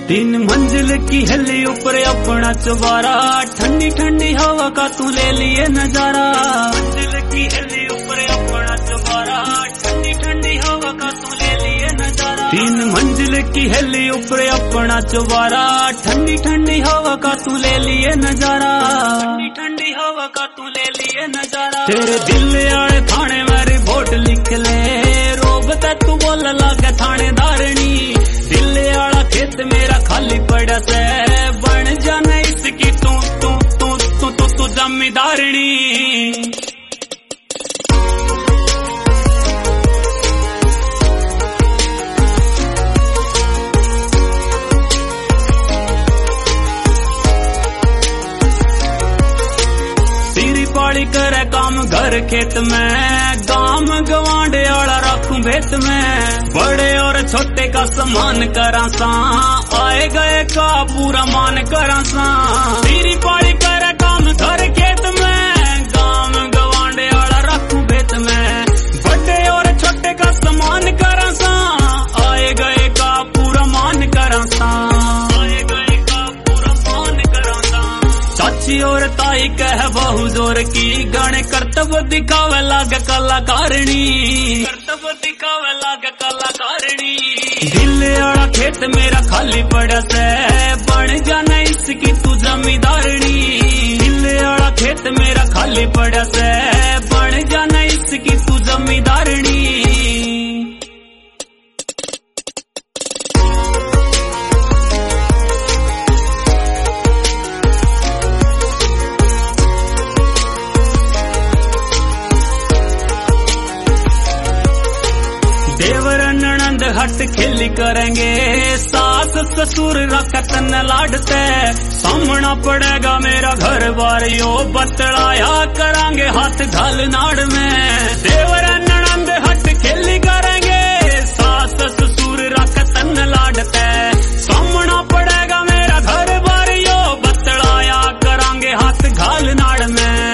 तीन मंजिल की हिली ऊपर अपना चुबारा, ठंडी ठंडी हवा का तू ले लिए नजारा। मंजिल की हिली ऊपर अपना चुबारा, ठंडी ठंडी हवा का तू ले लिए नजारा। तीन मंजिल की हिली ऊपर अपना चुबारा, ठंडी ठंडी हवा का तू ले लिए नजारा। ठंडी ठंडी हवा का तू ले लिए नजारा। तेरे दिल आले थाने मेरी वोट लिख ले, रोब ते तू बोल लागे थानेदारनी। दिल आला खेत मेरा खाली पड़ा से, बन जाने इसकी तू जमींदारनी। तेरी पाड़ी करे काम घर खेत में, गाम गवांडे आला रखूं भेत में। बड़े और छोटे का समान करा सा, आए गए का पूरा मान करा सा। तेरी पाड़ी करे काम घर खेत में, गाम गवांडे आला रखूं भेत में। बड़े और छोटे का समान करा सा, आए गए का पूरा मान करा सा। आए गए का पूरा मान करा सा। चाची और ताई कह बहु जोर की, गाने कर्तव्य दिखावे लागे कलाकारणी। कर्तव्य दिखावे लागे कलाकारणी। दिल आला खेत मेरा खाली पड़ा से, बन जाने इसकी तू जमींदारनी। दिल आला खेत मेरा खाली पड़ा से, बन जाने इसकी तू जमींदारनी। देवर ननंद हट खेली करेंगे, सास ससुर रखत न लाडते। सामना पड़ेगा मेरा घर बार यो, बतलाया करांगे हाथ घाल नाड़ में। देवर ननंद हट खेली करेंगे, सास ससुर रखत न लाडते। सामना पड़ेगा मेरा घर बार यो, बतलाया करांगे हाथ घाल नाड़ में।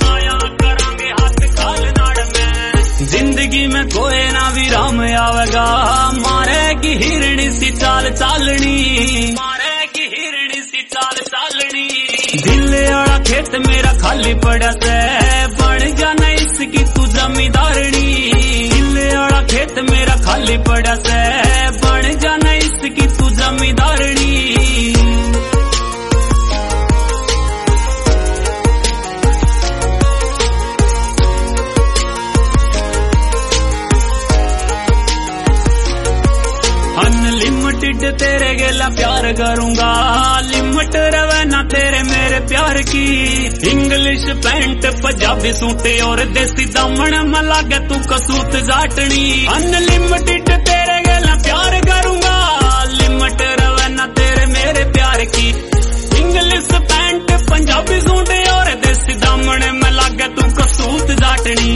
जिंदगी में कोई ना विराम आवेगा, मारेगी हिरणी सी चाल चालनी। मारेगी हिरणी सी चाल चालनी। दिल आला खेत मेरा खाली पड़ा से, बन जाना इसकी तू जमींदारनी। दिल आला खेत मेरा खाली पड़ा से, बन जाना इसकी तू जमींदारनी। अनलिमिटेड तेरे गेला प्यार करूंगा, लिमिट रवे ना तेरे मेरे प्यार की। इंग्लिश पैंट पंजाबी सूट और देसी दामन में लागे तू कसूत जाटनी। अनलिमिटेड तेरे गेला प्यार करूंगा, लिमिट रवे ना तेरे मेरे प्यार की। इंग्लिश पैंट पंजाबी सूट और देसी दामन में लागे तू कसूत जाटनी।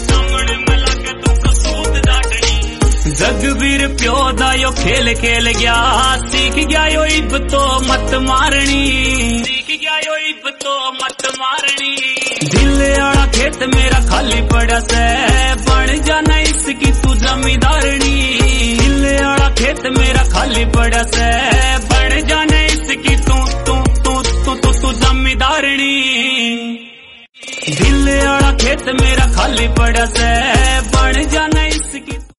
जगवीर प्यो दा यो खेल खेल गया, सीख गया यो इब तो मत मारनी। सीख गया यो इब तो मत मारनी। दिल आला खेत मेरा खाली पड़ा से, बन जाना इसकी तू जमींदारनी। दिल आला खेत मेरा खाली पड़ा से, बन जाना इसकी तू जमींदारनी। दिल आला खेत मेरा खाली पड़ा से,